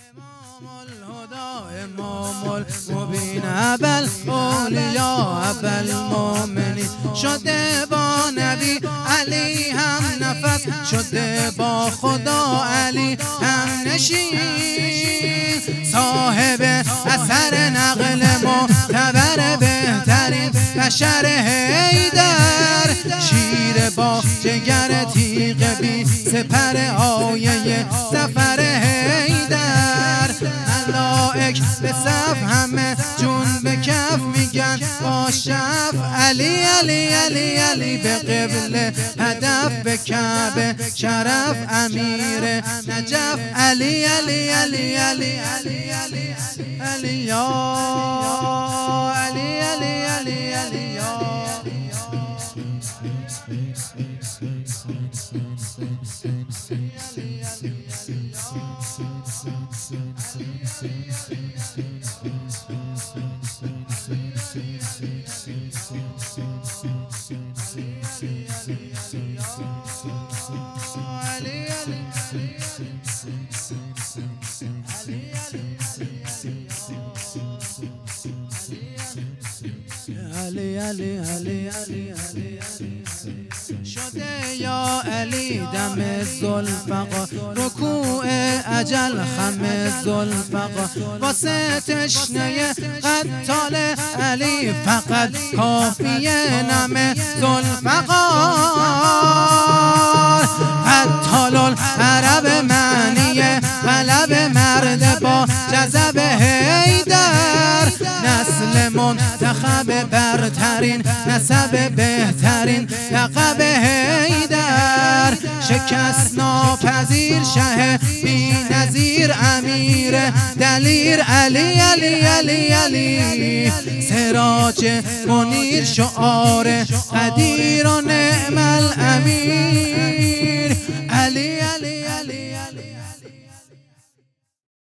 امام المبین ابوالأولیاء ابوالمؤمنین شده با نبی علی هم نفس، شده با خدا علی هم نشین، صاحب اثر نقل معتبر بهترین بشر حیدر، شیر با جگر تیغ بی سپر آیه ظفر حیدر، ملائک به صف همه جون به کف میگن با شف علی علی علی علی، به قبله هدف به کعبه شرف امیر نجف علی علی علی علی علی علی علی یا علی علی علی علی یا علی علی علی علی علی شده یا علی دم ذوالفقار، رکوع اجل خم ذوالفقار، واسه تشنه قتال علی فقط کافیه نم ذوالفقار، قتال العرب معنی قلب مرد با جذب حیدر، نسل منتخب برترین نسب بهترین لقب حیدر، شکست ناپذیر شه بی نظیر امیر دلیر علی علی علی علی، سراج منیر شعار قدیر و نعم الامیر.